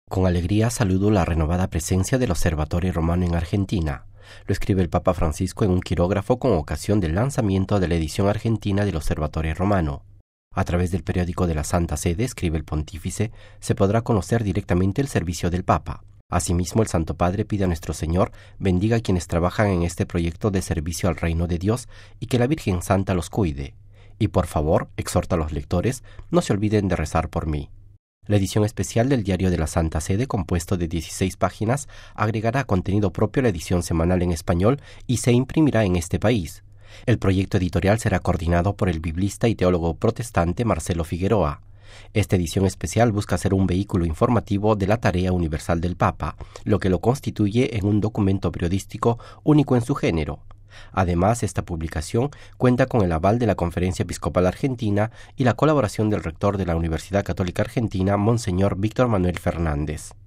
Con alegría saludo la renovada presencia del Observatorio Romano en Argentina. Lo escribe el Papa Francisco en un quirógrafo con ocasión del lanzamiento de la edición argentina del Observatorio Romano. A través del periódico de la Santa Sede, escribe el pontífice, se podrá conocer directamente el servicio del Papa. Asimismo, el Santo Padre pide a nuestro Señor bendiga a quienes trabajan en este proyecto de servicio al reino de Dios y que la Virgen Santa los cuide. Y por favor, exhorta a los lectores, no se olviden de rezar por mí. La edición especial del Diario de la Santa Sede, compuesto de 16 páginas, agregará contenido propio a la edición semanal en español y se imprimirá en este país. El proyecto editorial será coordinado por el biblista y teólogo protestante Marcelo Figueroa. Esta edición especial busca ser un vehículo informativo de la tarea universal del Papa, lo que lo constituye en un documento periodístico único en su género. Además, esta publicación cuenta con el aval de la Conferencia Episcopal Argentina y la colaboración del rector de la Universidad Católica Argentina, Monseñor Víctor Manuel Fernández.